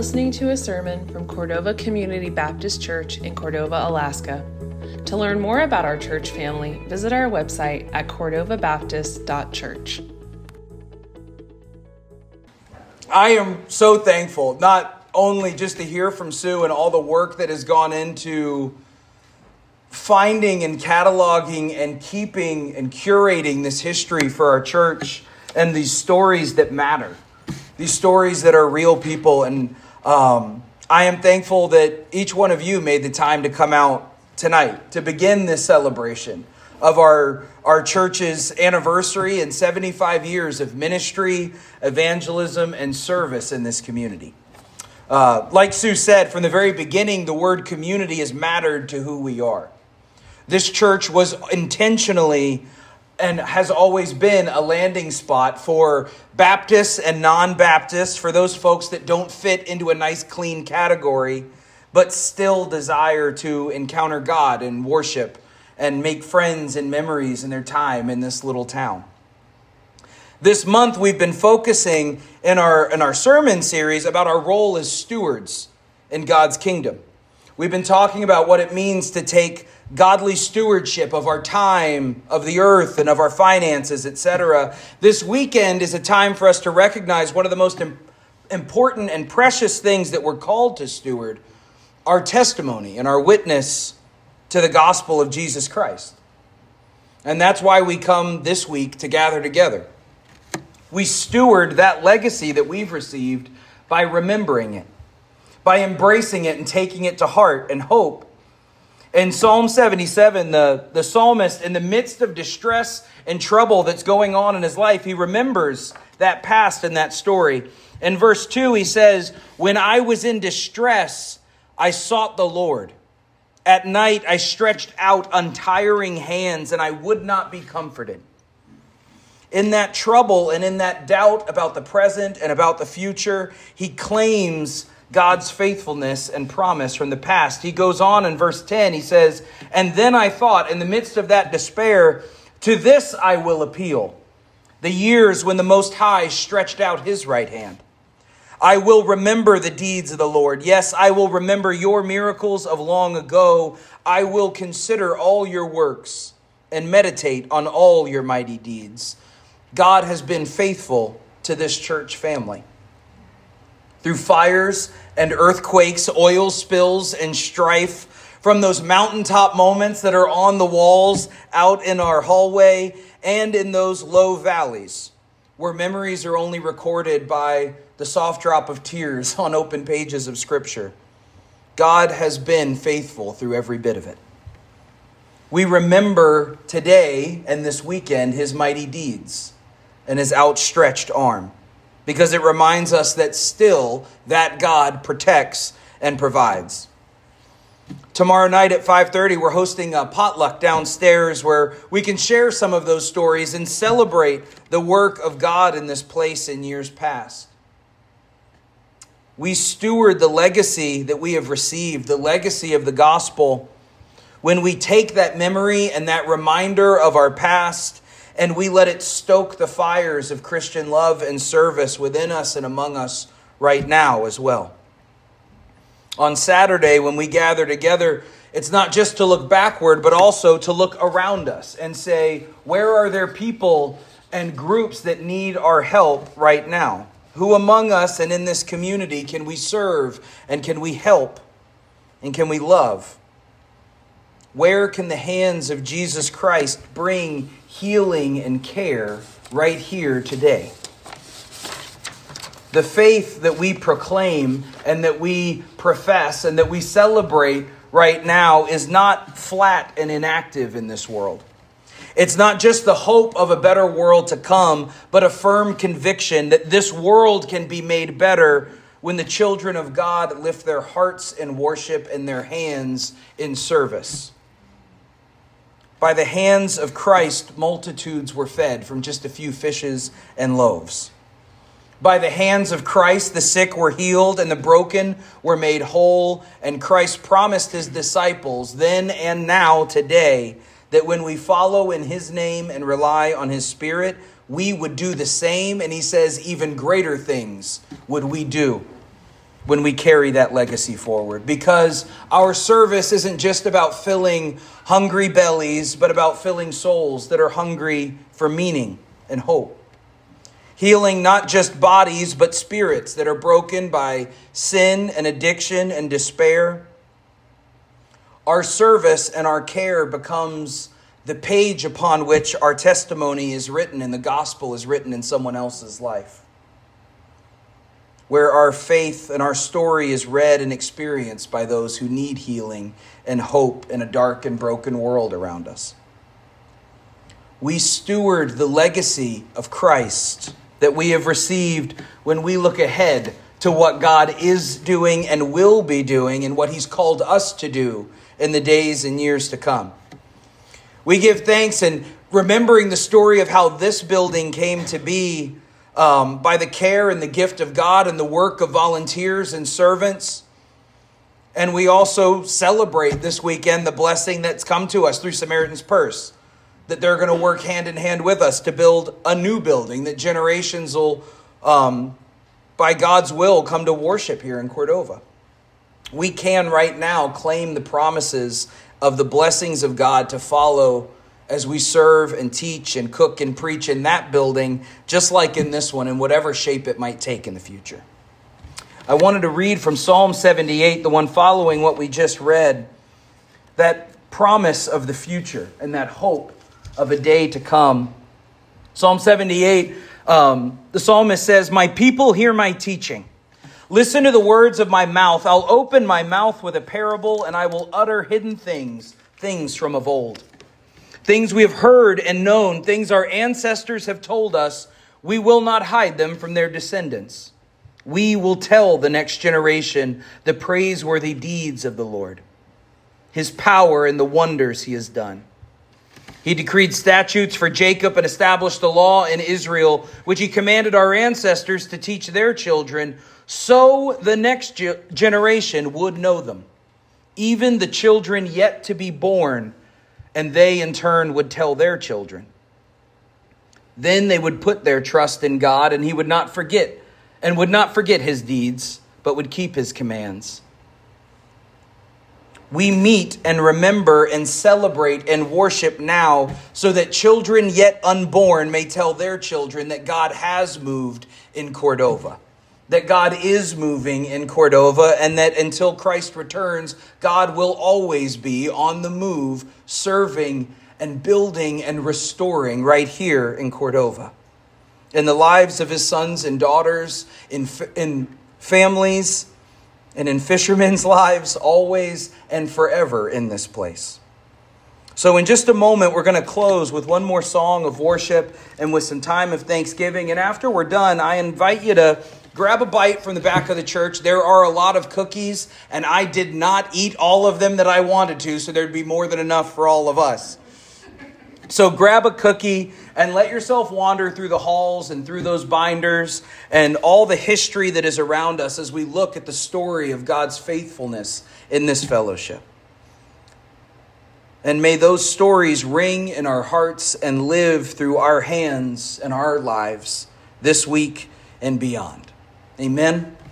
listening to a sermon from Cordova Community Baptist Church in Cordova, Alaska. To learn more about our church family, visit our website at cordovabaptist.church. I am so thankful, not only just to hear from Sue and all the work that has gone into finding and cataloging and keeping and curating this history for our church and these stories that matter, these stories that are real people. And I am thankful that each one of you made the time to come out tonight to begin this celebration of our church's anniversary and 75 years of ministry, evangelism, and service in this community. Like Sue said, from the very beginning, the word community has mattered to who we are. This church was intentionally and has always been a landing spot for Baptists and non-Baptists, for those folks that don't fit into a nice, clean category, but still desire to encounter God and worship and make friends and memories in their time in this little town. This month, we've been focusing in our sermon series about our role as stewards in God's kingdom. We've been talking about what it means to take godly stewardship of our time, of the earth, and of our finances, etc. This weekend is a time for us to recognize one of the most important and precious things that we're called to steward, our testimony and our witness to the gospel of Jesus Christ. And that's why we come this week to gather together. We steward that legacy that we've received by remembering it, by embracing it and taking it to heart and hope. In Psalm 77, the psalmist, in the midst of distress and trouble that's going on in his life, he remembers that past and that story. In verse 2, he says, "When I was in distress, I sought the Lord. At night, I stretched out untiring hands, and I would not be comforted." In that trouble and in that doubt about the present and about the future, he claims God's faithfulness and promise from the past. He goes on in verse 10, he says, "And then I thought, in the midst of that despair, to this I will appeal, the years when the Most High stretched out his right hand. I will remember the deeds of the Lord. Yes, I will remember your miracles of long ago. I will consider all your works and meditate on all your mighty deeds." God has been faithful to this church family. Through fires and earthquakes, oil spills and strife, from those mountaintop moments that are on the walls out in our hallway, and in those low valleys where memories are only recorded by the soft drop of tears on open pages of Scripture, God has been faithful through every bit of it. We remember today and this weekend his mighty deeds and his outstretched arm, because it reminds us that still that God protects and provides. Tomorrow night at 5:30, we're hosting a potluck downstairs where we can share some of those stories and celebrate the work of God in this place in years past. We steward the legacy that we have received, the legacy of the gospel, when we take that memory and that reminder of our past and we let it stoke the fires of Christian love and service within us and among us right now as well. On Saturday, when we gather together, it's not just to look backward, but also to look around us and say, where are there people and groups that need our help right now? Who among us and in this community can we serve and can we help and can we love? Where can the hands of Jesus Christ bring healing and care right here today? The faith that we proclaim and that we profess and that we celebrate right now is not flat and inactive in this world. It's not just the hope of a better world to come, but a firm conviction that this world can be made better when the children of God lift their hearts in worship and their hands in service. By the hands of Christ, multitudes were fed from just a few fishes and loaves. By the hands of Christ, the sick were healed and the broken were made whole. And Christ promised his disciples then and now today that when we follow in his name and rely on his Spirit, we would do the same. And he says even greater things would we do. when we carry that legacy forward, because our service isn't just about filling hungry bellies, but about filling souls that are hungry for meaning and hope. Healing not just bodies, but spirits that are broken by sin and addiction and despair. Our service and our care becomes the page upon which our testimony is written and the gospel is written in someone else's life, where our faith and our story is read and experienced by those who need healing and hope in a dark and broken world around us. We steward the legacy of Christ that we have received when we look ahead to what God is doing and will be doing and what he's called us to do in the days and years to come. We give thanks in remembering the story of how this building came to be by the care and the gift of God and the work of volunteers and servants. And we also celebrate this weekend the blessing that's come to us through Samaritan's Purse, that they're going to work hand in hand with us to build a new building that generations will, by God's will, come to worship here in Cordova. We can right now claim the promises of the blessings of God to follow as we serve and teach and cook and preach in that building, just like in this one, in whatever shape it might take in the future. I wanted to read from Psalm 78, the one following what we just read, that promise of the future and that hope of a day to come. Psalm 78, the psalmist says, "My people hear my teaching. Listen to the words of my mouth. I'll open my mouth with a parable, and I will utter hidden things from of old. Things we have heard and known, things our ancestors have told us. We will not hide them from their descendants. We will tell the next generation the praiseworthy deeds of the Lord, his power and the wonders he has done. He decreed statutes for Jacob and established the law in Israel, which he commanded our ancestors to teach their children, so the next generation would know them, even the children yet to be born, and they in turn would tell their children. Then they would put their trust in God, and he would not forget his deeds, but would keep his commands." We meet and remember and celebrate and worship now so that children yet unborn may tell their children that God has moved in Cordova, that God is moving in Cordova, and that until Christ returns, God will always be on the move, serving and building and restoring right here in Cordova, in the lives of his sons and daughters, in families, and in fishermen's lives, always and forever in this place. So in just a moment, we're going to close with one more song of worship and with some time of thanksgiving. And after we're done, I invite you to grab a bite from the back of the church. There are a lot of cookies, and I did not eat all of them that I wanted to, so there'd be more than enough for all of us. So grab a cookie and let yourself wander through the halls and through those binders and all the history that is around us as we look at the story of God's faithfulness in this fellowship. And may those stories ring in our hearts and live through our hands and our lives this week and beyond. Amen.